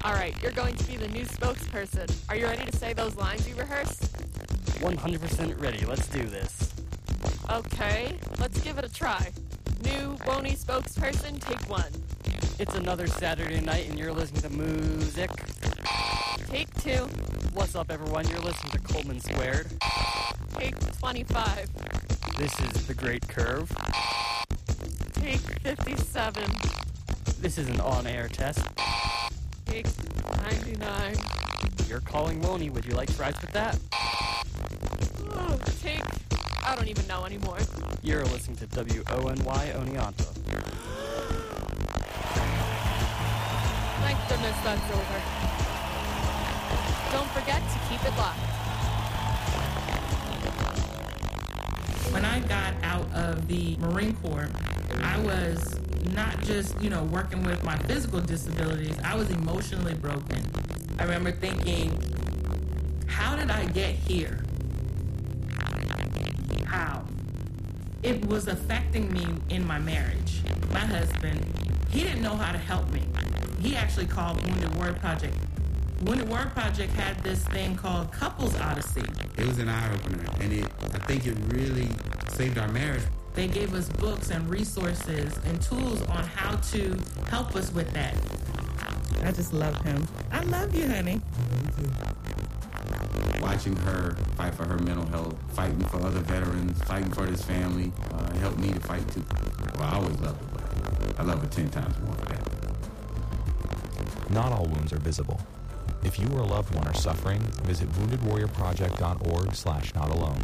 All right, you're going to be the new spokesperson. Are you ready to say those lines you rehearsed? 100% ready. Let's do this. Okay, let's give it a try. New Woney spokesperson, take 1. It's another Saturday night and you're listening to music. Take 2. What's up, everyone? You're listening to Coleman Squared. Take 25. This is The Great Curve. Take 57. This is an on-air test. Take 99. You're calling Woney. Would you like fries with that? Oh, take... I don't even know anymore. You're listening to WONY Oneonta. Thank goodness that's over. Don't forget to keep it locked. When I got out of the Marine Corps, I was not just, working with my physical disabilities. I was emotionally broken. I remember thinking, how did I get here? How? It was affecting me in my marriage. My husband, he didn't know how to help me. He actually called Wounded Word Project. Wounded Word Project had this thing called Couples Odyssey. It was an eye-opener, and I think it really saved our marriage. They gave us books and resources and tools on how to help us with that. I just love him. I love you, honey. Watching her fight for her mental health, fighting for other veterans, fighting for this family, helped me to fight too. Well, I always loved her, but I love her 10 times more for that. Not all wounds are visible. If you or a loved one are suffering, visit woundedwarriorproject.org/notalone.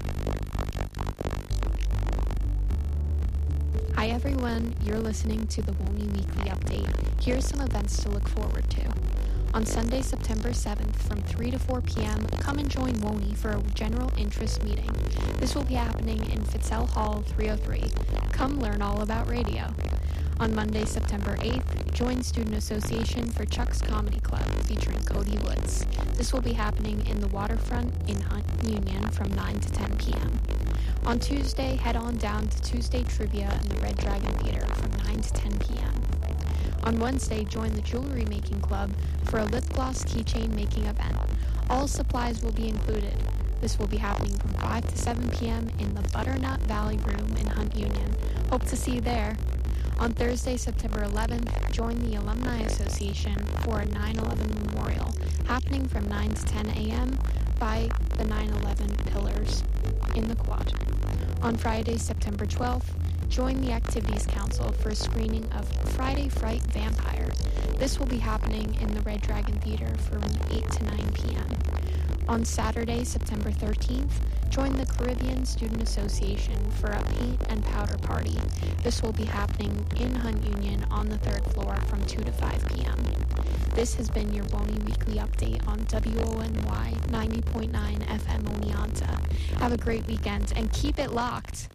Hi everyone, you're listening to the Woney Weekly Update. Here are some events to look forward to. On Sunday, September 7th from 3 to 4 p.m., come and join Woney for a general interest meeting. This will be happening in Fitzell Hall 303. Come learn all about radio. On Monday, September 8th, join Student Association for Chuck's Comedy Club, featuring Cody Woods. This will be happening in the Waterfront in Hunt Union from 9 to 10 p.m. On Tuesday, head on down to Tuesday Trivia in the Red Dragon Theater from 9 to 10 p.m. On Wednesday, join the Jewelry Making Club for a lip gloss keychain making event. All supplies will be included. This will be happening from 5 to 7 p.m. in the Butternut Valley Room in Hunt Union. Hope to see you there. On Thursday, September 11th, join the Alumni Association for a 9/11 memorial, happening from 9 to 10 a.m. by the 9/11 Pillars in the Quad. On Friday, September 12th, join the Activities Council for a screening of Friday Fright Vampire. This will be happening in the Red Dragon Theater from 8 to 9 p.m. On Saturday, September 13th, join the Caribbean Student Association for a paint and powder party. This will be happening in Hunt Union on the 3rd floor from 2 to 5 p.m. This has been your Woney Weekly Update on WONY 90.9 FM Oneonta. Have a great weekend and keep it locked.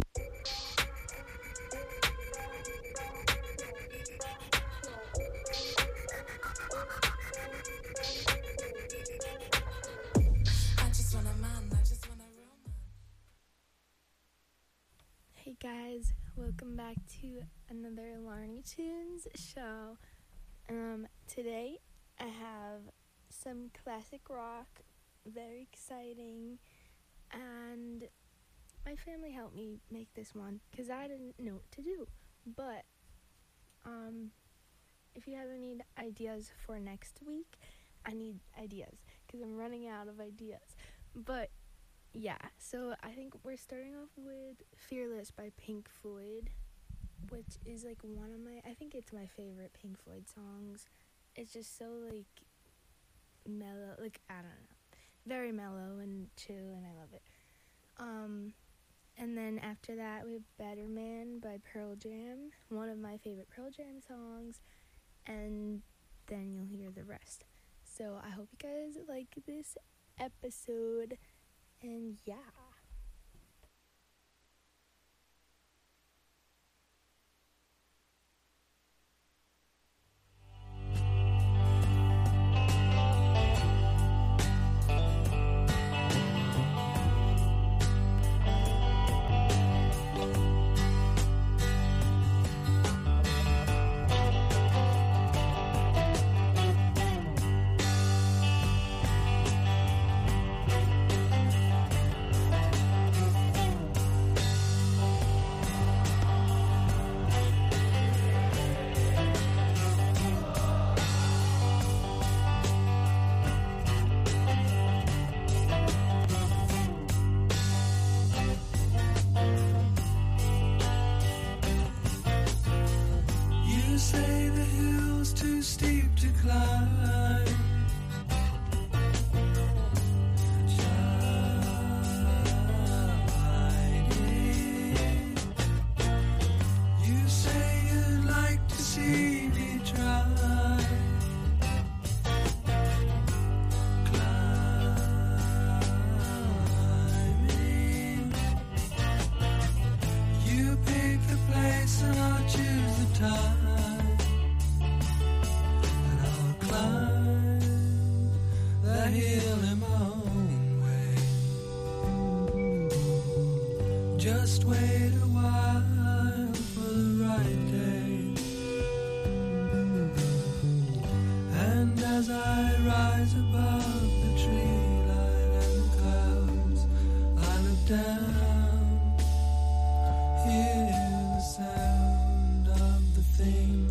Hey guys, welcome back to another Larny Tunes show. Today I have some classic rock, very exciting, and my family helped me make this one because I didn't know what to do. But if you have any ideas for next week, I need ideas because I'm running out of ideas. But yeah, so I think we're starting off with Fearless by Pink Floyd, which is like I think it's my favorite Pink Floyd songs. It's just so like mellow, like I don't know, very mellow and chill, and I love it. And then after that we have Better Man by Pearl Jam, one of my favorite Pearl Jam songs, and then you'll hear the rest. So I hope you guys like this episode. And yeah. say the hill's too steep to climb. You say you'd like to see me try. Climbing. You pick the place and I'll choose the time. And I'll climb the hill in my own way. Just wait a while for the right day. And as I rise above the tree line and the clouds, I look down, hear the sound of the things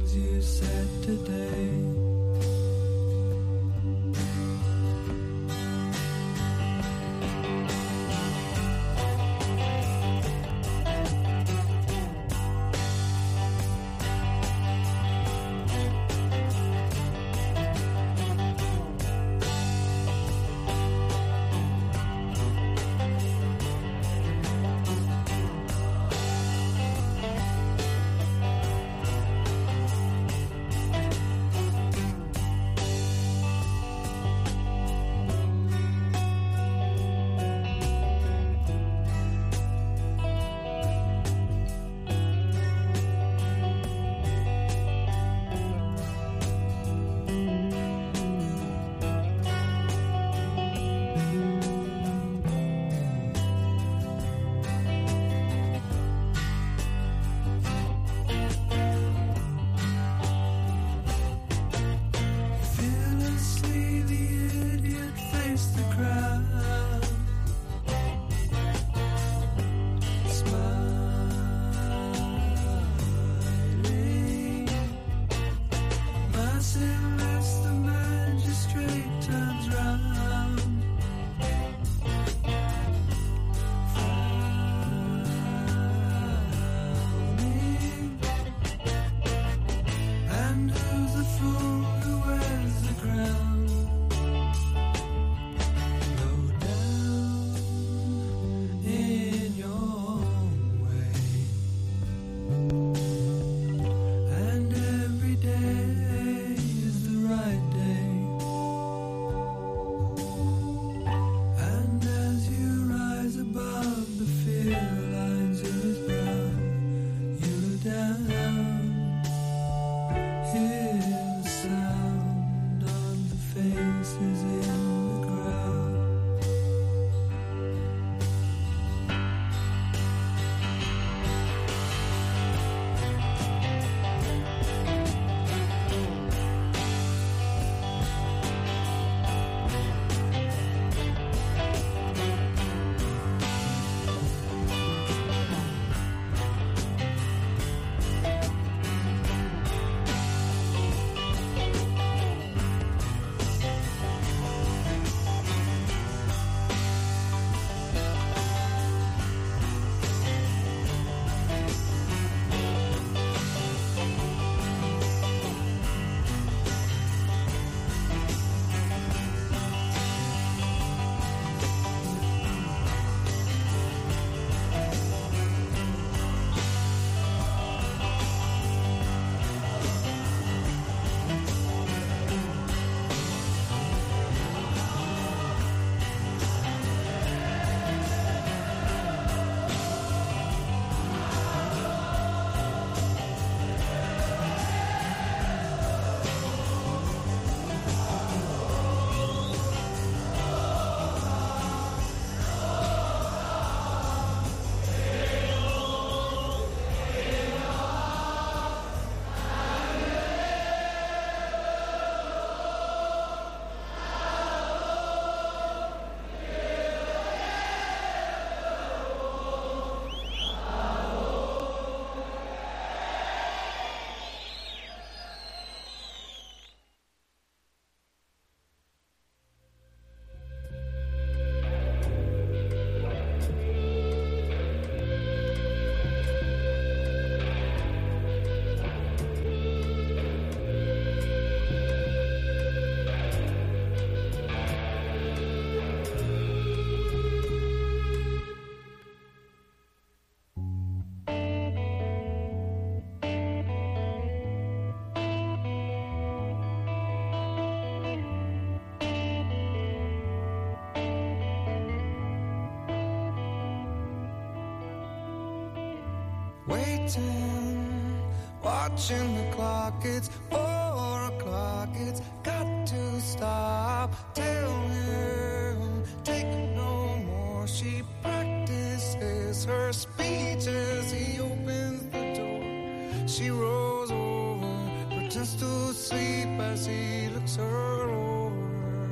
waiting, watching the clock. It's 4 o'clock, it's got to stop. Tell him, take no more. She practices her speech as he opens the door. She rolls over, pretends to sleep as he looks her over.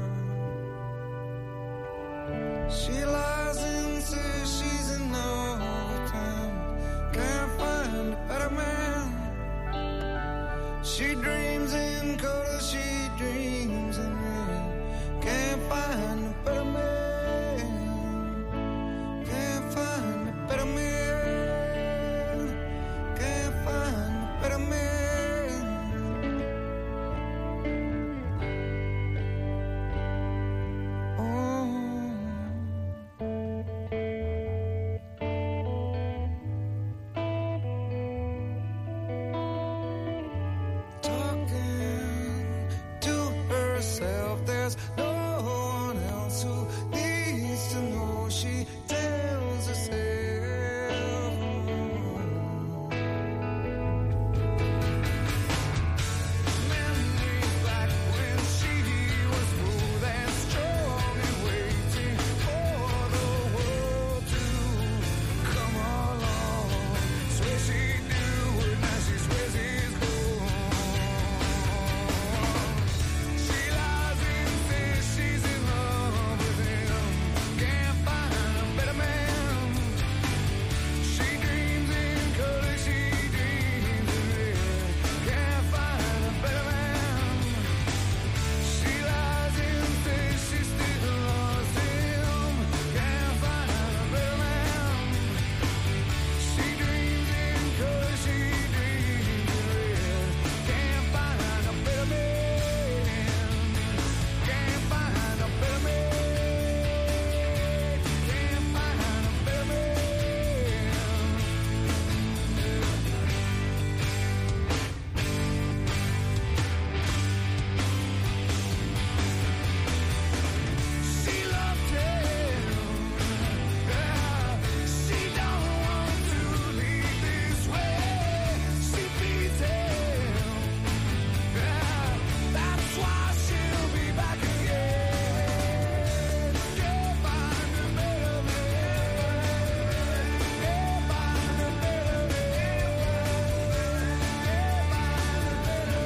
She lies and says she's in love with him. Can't find a better man. She dreams in color, she dreams in red. Can't find a better man. Can't find a better man. Can't find a better man. Oh. Talking to herself, there's no one else who needs to know. She tells herself. Memories back when she was smooth and strong and waiting for the world to come along. Swear she'd do it, now she swears he's gone. She lies and says she's in love with him. Can't find a better man. She dreams in color, she dreams in red. Can't find a better man. She lies and says she still loves him. Can't find a better man. She dreams in color, she dreams in red. Can't find a better man. Can't find a better man. Can't find a better man. She loved him. She don't want to leave this way. She feeds him. That's why she'll be back again. Can't find a better man. Can't find a better man. Can't find a better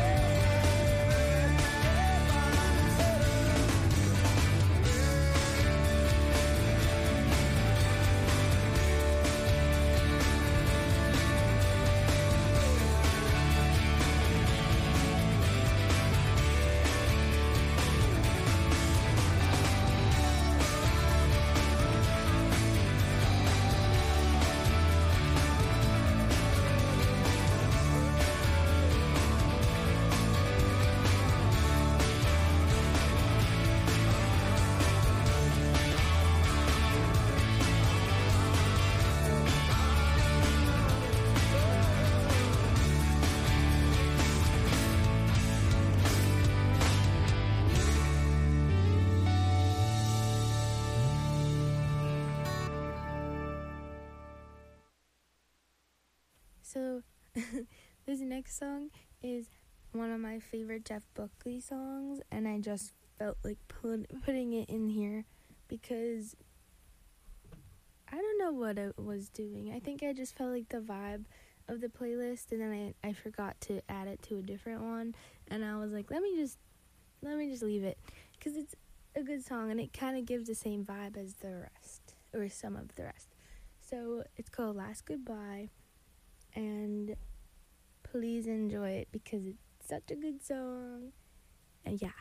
So, this next song is one of my favorite Jeff Buckley songs, and I just felt like putting it in here because I don't know what it was doing. I think I just felt like the vibe of the playlist, and then I forgot to add it to a different one, and I was like, let me just leave it because it's a good song, and it kind of gives the same vibe as the rest, or some of the rest. So it's called Last Goodbye, and please enjoy it because it's such a good song. And yeah.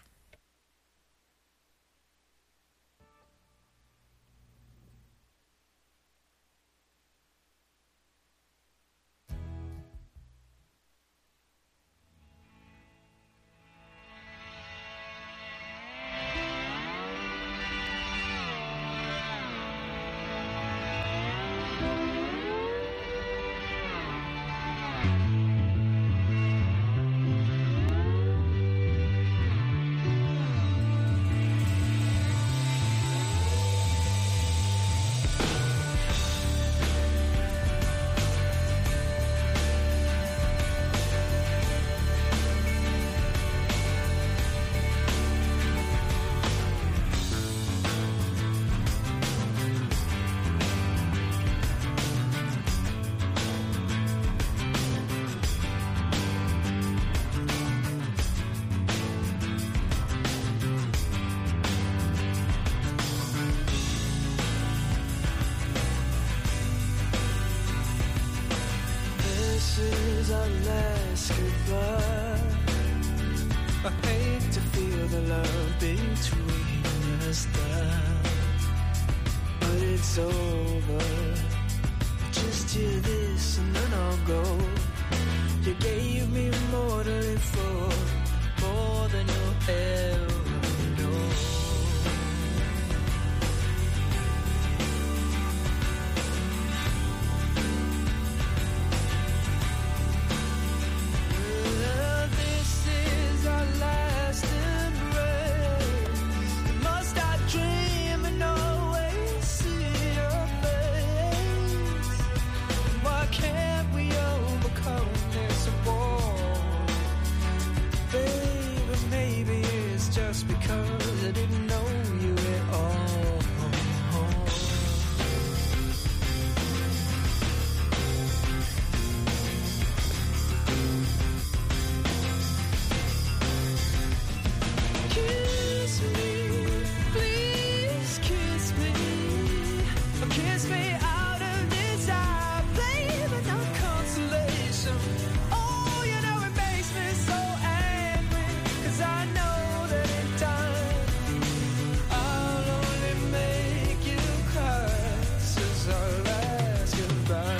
is our last goodbye. I hate to feel the love between us die, but it's over. Just hear this and then I'll go. You gave me more to live for, more than you'll ever know. This is our last embrace. Must I dream and always see your face? Why can't we overcome this wall? Baby, maybe it's just because I didn't know you at all. Kiss me, please kiss me. Kiss me out of this eye, baby, no consolation. Oh, you know it makes me so angry, 'cause I know that in time I'll only make you cry. This is our last goodbye.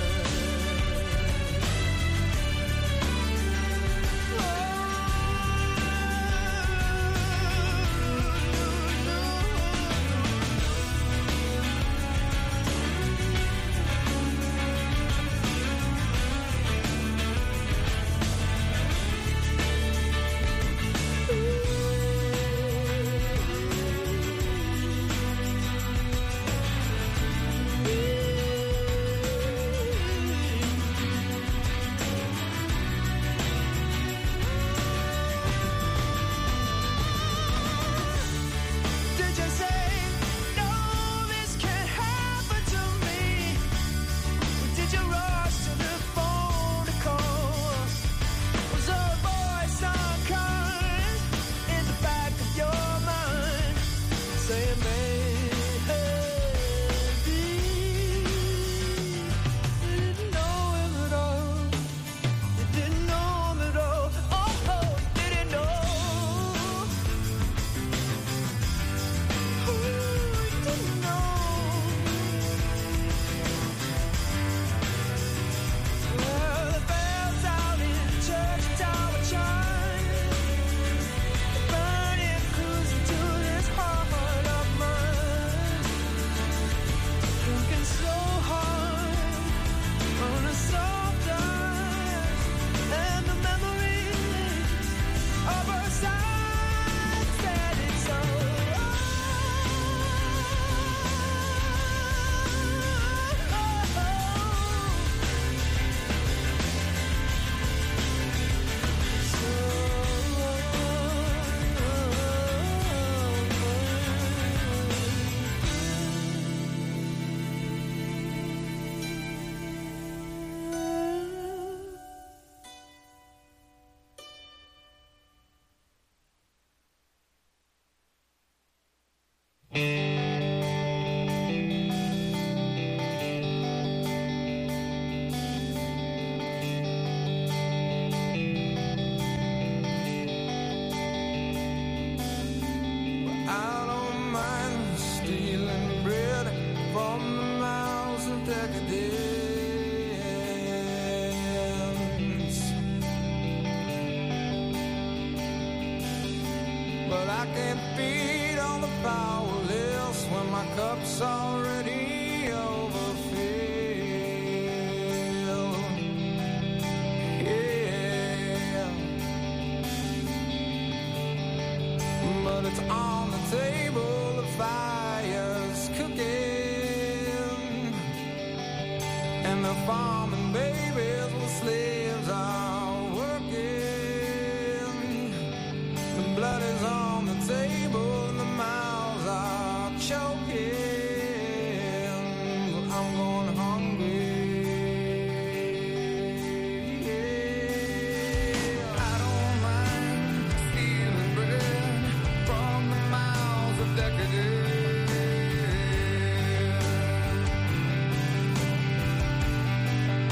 Did you say, no, this can't happen to me? Did you rush to the phone to call? Was a voice unkind in the back of your mind saying, maybe you didn't know him at all? You didn't know him at all. Oh, you didn't know. Oh, you didn't know. Well, the bells out in church tower chime, burning, cruising to this heart of mine, working so hard on a soft ice, and the memories of our sides that it's so. I don't mind stealing bread from the mouths of decadence, but I can't feed on the powerless when my cup's already overfilled. Yeah, but it's on the table, the fire's cooking, and the farming babies with slaves are working. The blood is on the table and the mouths are choking. I'm going hungry. I don't mind stealing bread from the mouths of decadence.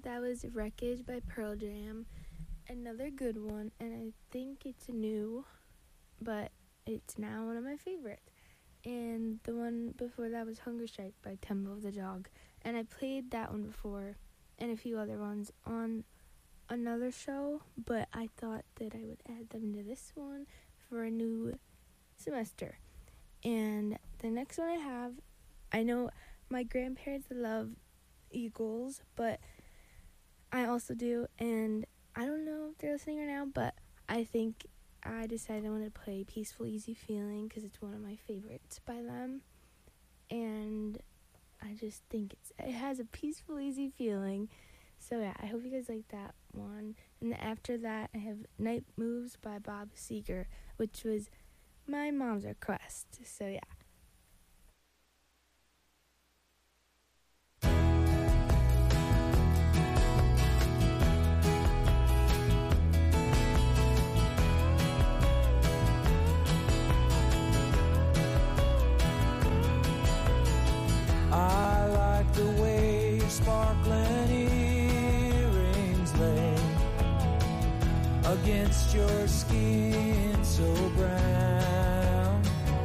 that was Wreckage by Pearl Jam. Another good one, and I think it's new, but it's now one of my favorites. And the one before that was Hunger Strike by Temple of the Dog. And I played that one before and a few other ones on another show, but I thought that I would add them to this one for a new semester. And the next one I have, I know my grandparents love Eagles, but I also do, and I don't know if they're listening right now, but I think I decided I want to play Peaceful Easy Feeling because it's one of my favorites by them, and I just think it has a peaceful, easy feeling. So yeah, I hope you guys like that one. And after that, I have Night Moves by Bob Seger, which was my mom's request. So yeah. I like the way your sparkling earrings lay against your skin so brown.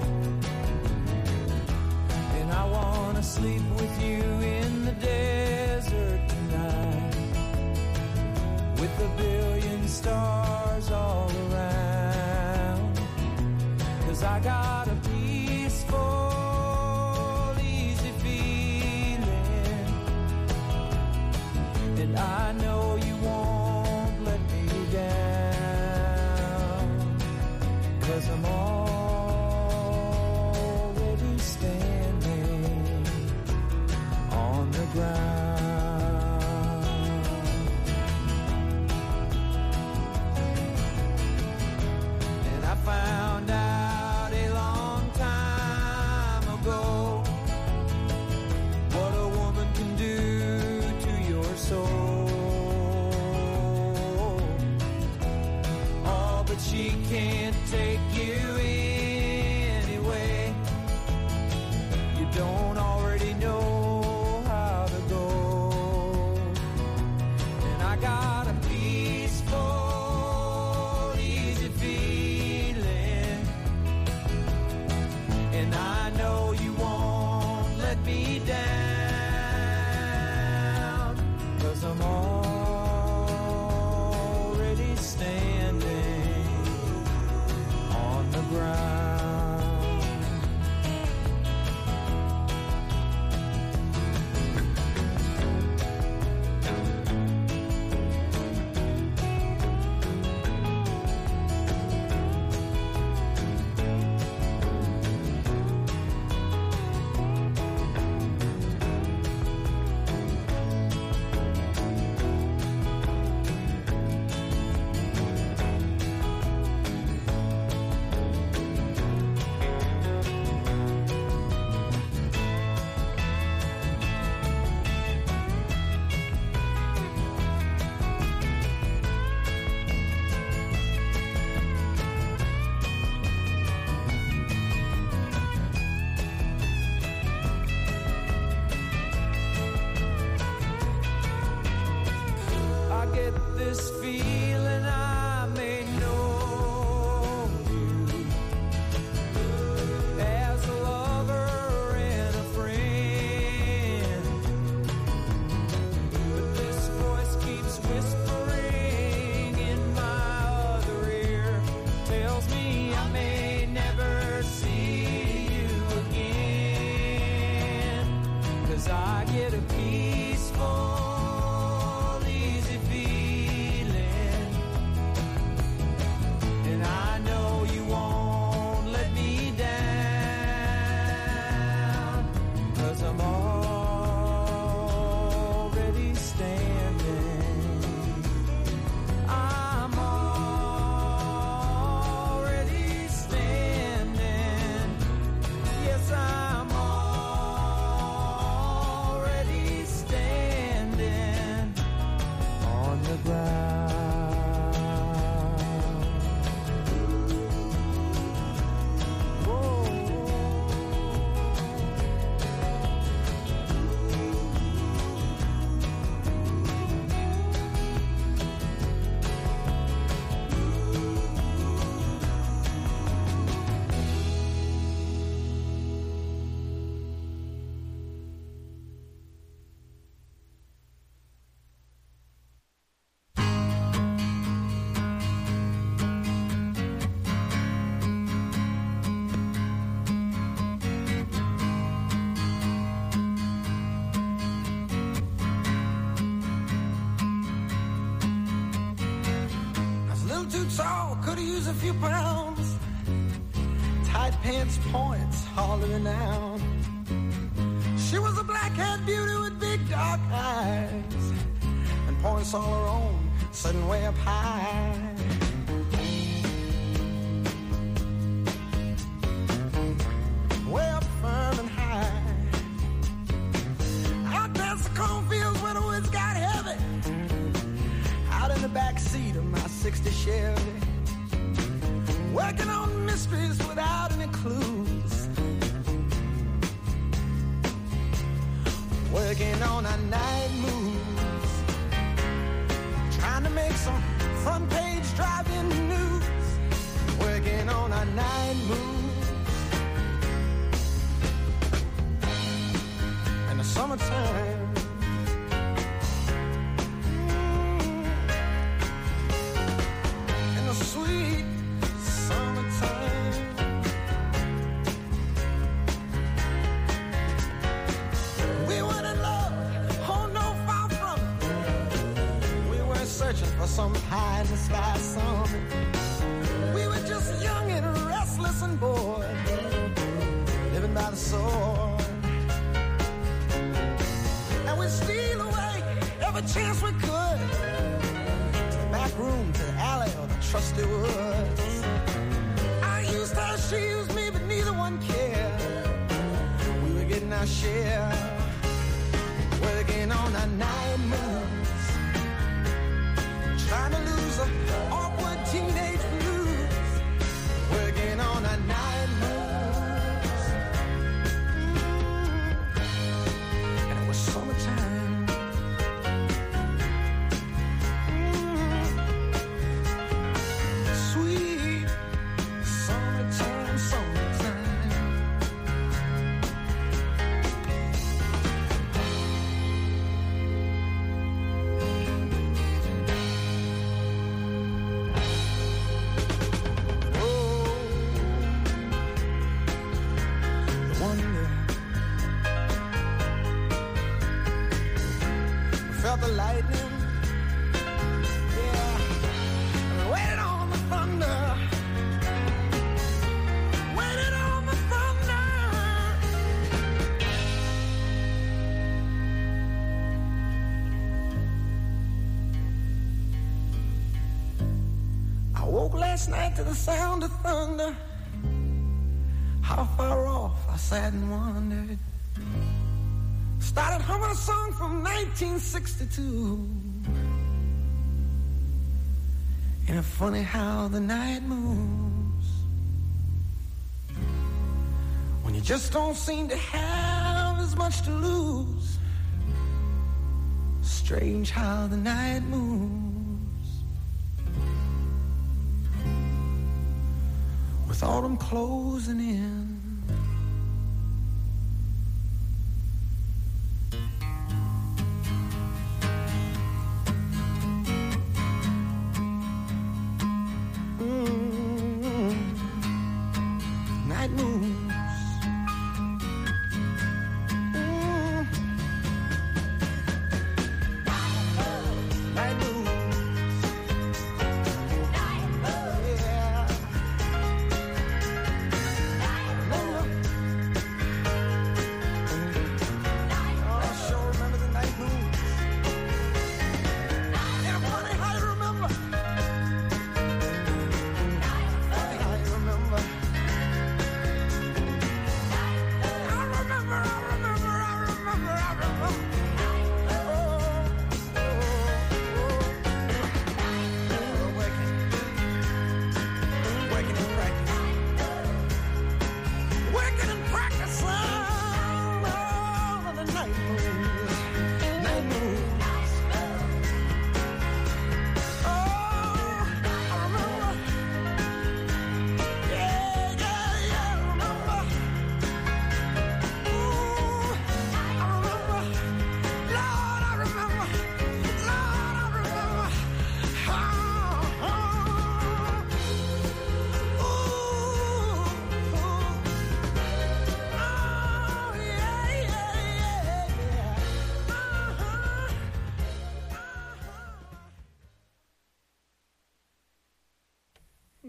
And I want to sleep with you in the desert tonight, with a billion stars all around. 'Cause I got a peaceful, and I know you won't let me down, 'cause I'm already standing on the ground. And I found out a long time ago what a woman can do soul. Oh, but she can't take you anyway. You don't already know how to go. And I got a peaceful, easy feeling, and I know you won't let me down. I'm already standing on the ground. This feeling I may know you as a lover and a friend, but this voice keeps whispering in my other ear, tells me I may never see you again, 'cause I get a peaceful, easy feeling too tall, could have used a few pounds. Tight pants points, all renowned. She was a black-haired beauty with big dark eyes and points all her own, sitting way up high. Way up firm and high. Out past the cornfields where the woods got heavy. Out in the back seat of my 60 Chevy. Working on mysteries without any clues. Working on our night moves. Trying to make some front page driving news. Working on our night moves. In the summertime. In the sweet summertime. We weren't in love, oh no, far from it. We weren't searching for some high in the sky summit. We were just young and restless and bored, living by the sword. And we'd steal away every chance we could, to the back room, to the alley, or the trusty woods. I used her, she used me, but neither one cared. We were getting our share, working on our night moves, trying to lose an awkward teenage blues, working on our night moves. And it was summertime. Sweet summertime, summertime. Oh, the wonder. We felt the lightning. Yeah. And we waited on the thunder. Waited on the thunder. I woke last night to the sound of thunder. How far off I sat and wondered. Started humming a song from 1962. Ain't it funny how the night moves, when you just don't seem to have as much to lose. Strange how the night moves, with autumn closing in. Night moves. Night moves. Yeah.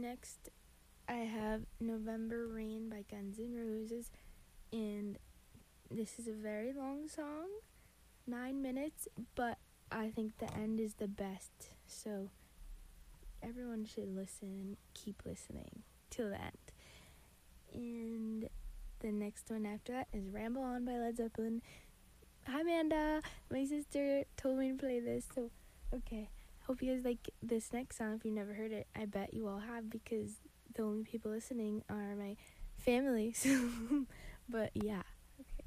Next, I have November Rain by Guns N' Roses, and this is a very long song, 9 minutes, but I think the end is the best, so everyone should listen and keep listening till the end. And the next one after that is Ramble On by Led Zeppelin. Hi, Amanda. My sister told me to play this, so okay. Hope you guys like this next song. If you've never heard it, I bet you all have, because the only people listening are my family. So, but yeah. Okay.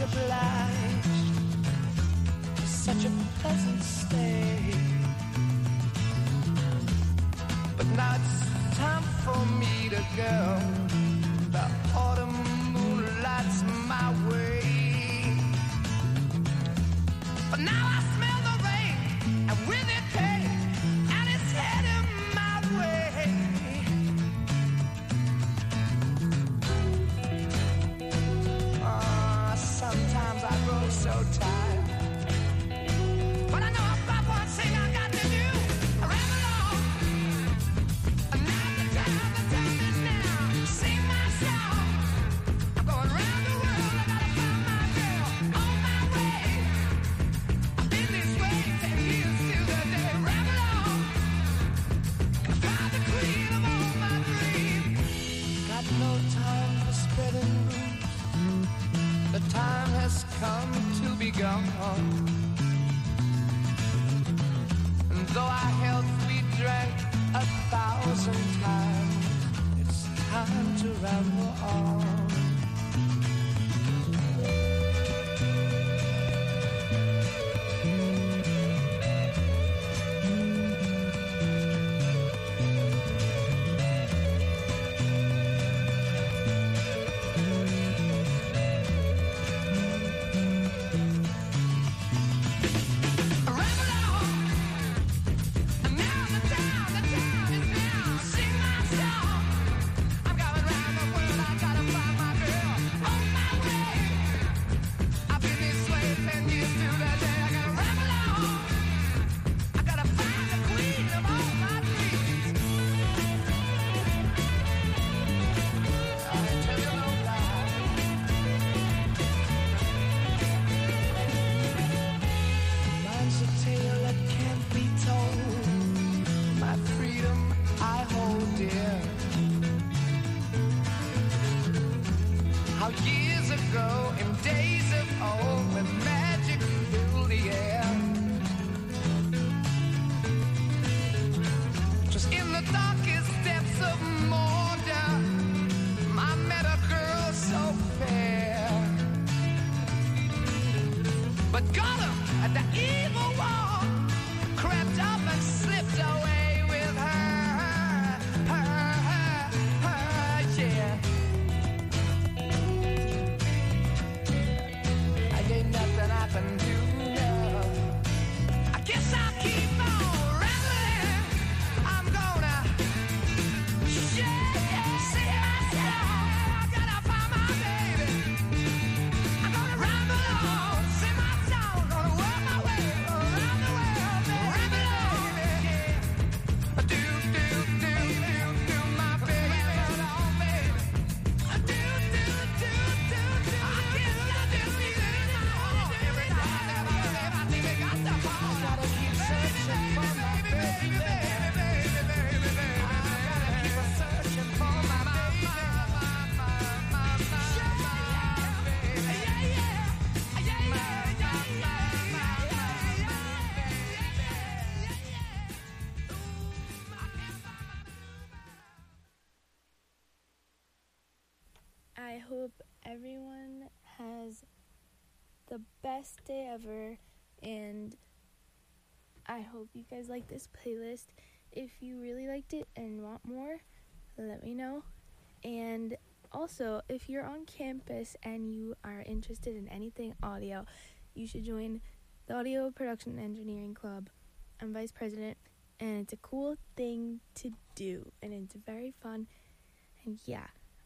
obliged for such a pleasant stay. But now it's time for me to go. The autumn moonlight's my way. But now I smell the rain, and with it pain, and it's heading my way. Sometimes I grow so tired, but I know I've got one thing I got to do. I ramble on, and now the time is now. Sing my song. I'm going round the world. I gotta find my girl on my way. I've been this way 10 years till the day. Ramble on, and find the queen of all my dreams. Got no time for spreading rumors. The time has come to be gone. And though our health we drank 1,000 times, it's time to ramble on. Years ago, in days of old, when magic filled the air, just in the darkest depths of Mordor, I met a girl so fair. But Gollum, at the evil wall, crept up and slipped away with her, yeah. Ain't nothing I can do now. I guess I'll keep on rambling. I'm gonna sing myself. I gotta find my baby. I'm gonna ramble on, sing my song, gonna work my way around the world, ramble on, yeah. Do my baby, ramble on, baby. Do. I guess I just need it. I hope everyone has the best day ever, and I hope you guys like this playlist. If you really liked it and want more, let me know. And also, if you're on campus and you are interested in anything audio, you should join the Audio Production Engineering Club. I'm vice president, and it's a cool thing to do, and it's very fun. And yeah,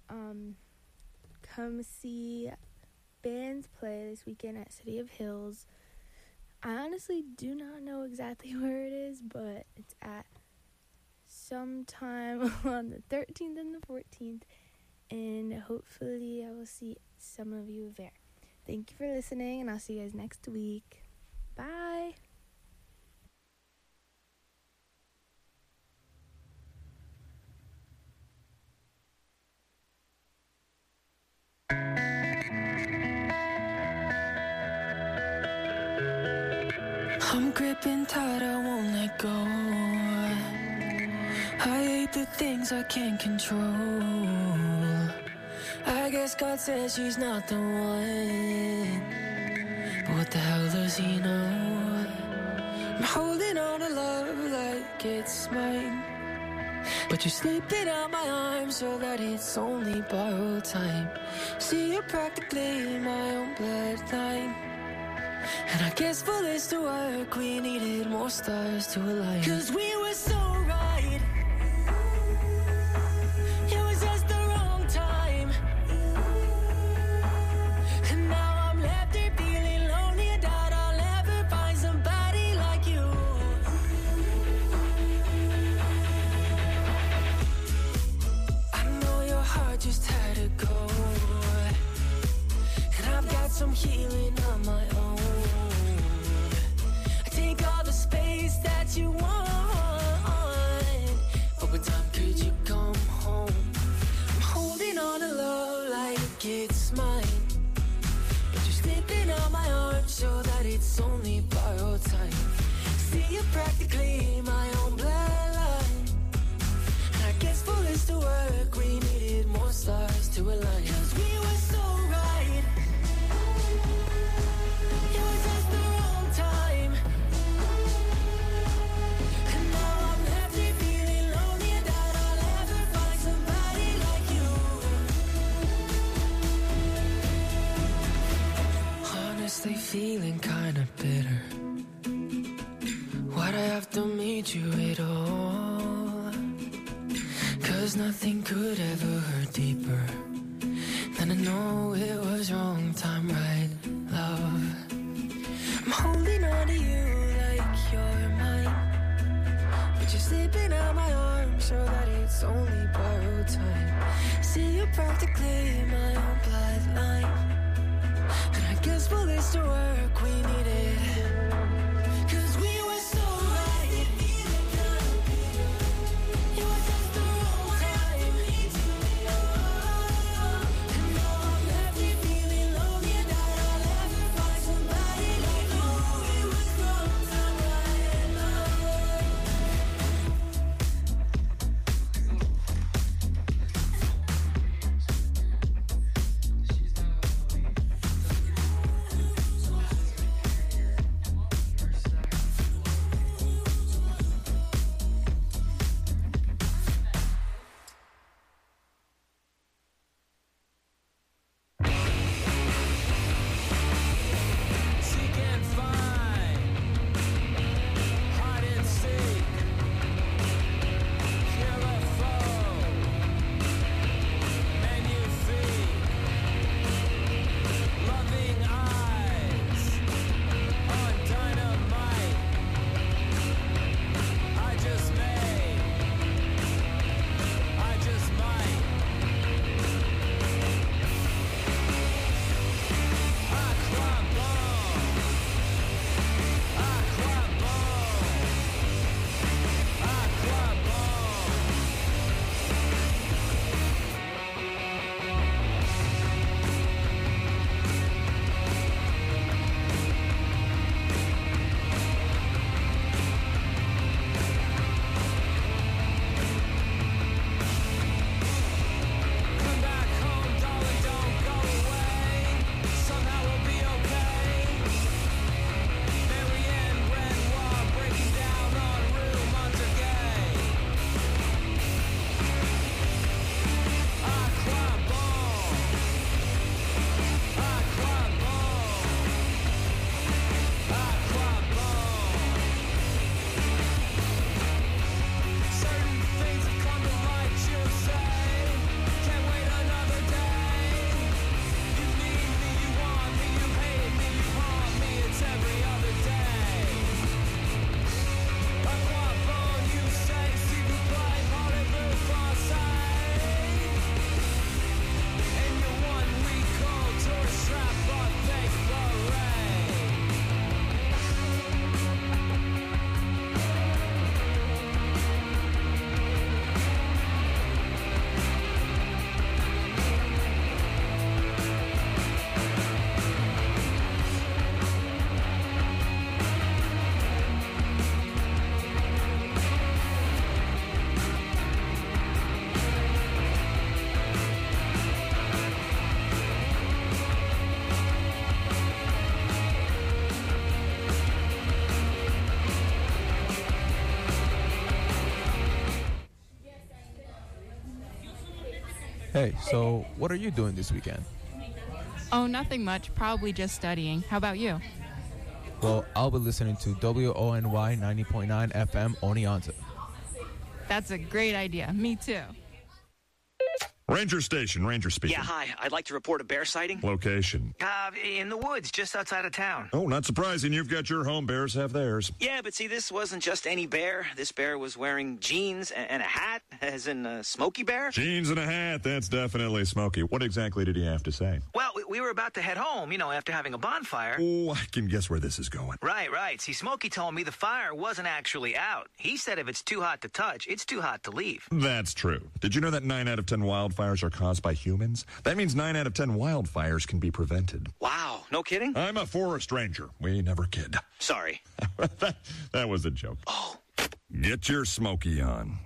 come see bands play this weekend at City of Hills. I honestly do not know exactly where it is, but it's at sometime on the 13th and the 14th, and hopefully I will see some of you there. Thank you for listening, and I'll see you guys next week. Bye. I'm gripping tight, I won't let go. I hate the things I can't control. I guess God says she's not the one. But what the hell does he know? I'm holding on to love like it's mine, but you're slipping out my arms so that it's only borrowed time. See, you're practically my own bloodline, and I guess for this to work we needed more stars to align. 'Cause we were so right, it was just the wrong time. And now I'm left here feeling lonely. I doubt I'll ever find somebody like you. I know your heart just had to go, and I've got some healing on my own. I take all the space that you want, but what time could you come home? I'm holding on to love like it's mine, but you're slipping out my arms so that it's only borrowed time. See, you're practically my own bloodline, and I guess for this to work we needed more stars to align. 'Cause we were so right, it was just the wrong time. And now I'm left here feeling lonely. I doubt I'll ever find somebody like you. Honestly feeling kinda bitter. Why'd I have to meet you at all? 'Cause nothing could ever hurt deeper than to know it was wrong time, right, love? I'm holding on to you like you're mine, but you're slipping out my arms so that it's only borrowed time. See, you're practically my own bloodline, and I guess for this to work we need it. 'Cause we were so right, it was just the wrong time. And now I'm left here feeling lonely. I doubt I'll ever find somebody like you. It was wrong time, right, love. Hey, so what are you doing this weekend? Oh, nothing much. Probably just studying. How about you? Well, I'll be listening to WONY 90.9 FM Oneonta. That's a great idea. Me too. Ranger Station, Ranger speaking. Yeah, hi. I'd like to report a bear sighting. Location. In the woods, just outside of town. Oh, not surprising. You've got your home. Bears have theirs. Yeah, but see, this wasn't just any bear. This bear was wearing jeans and a hat, as in Smokey Bear. Jeans and a hat. That's definitely Smokey. What exactly did he have to say? Well, we were about to head home, after having a bonfire. Oh, I can guess where this is going. Right. See, Smokey told me the fire wasn't actually out. He said if it's too hot to touch, it's too hot to leave. That's true. Did you know that 9 out of 10 wildfires are caused by humans? That means 9 out of 10 wildfires can be prevented. Wow, no kidding? I'm a forest ranger. We never kid. Sorry. that was a joke. Oh. Get your Smokey on.